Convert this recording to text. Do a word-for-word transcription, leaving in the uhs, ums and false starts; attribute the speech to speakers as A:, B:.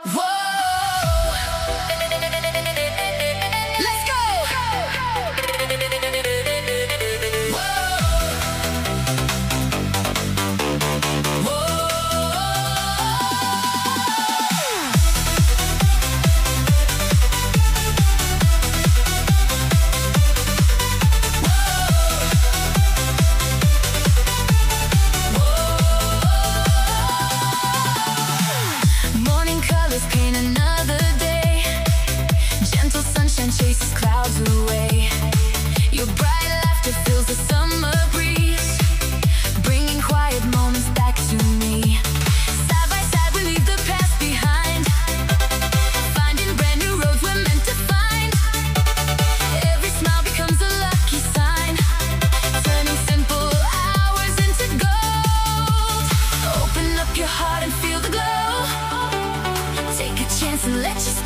A: Paint another day. Gentle sunshine chases clouds away. Your bright laughter fills the summer breeze, bringing quiet moments back to me. Side by side we leave the past behind, finding brand new roads we're meant to find. Every smile becomes a lucky sign, turning simple hours into gold. Open up your heart and feel the glow. Take a chance and let yourself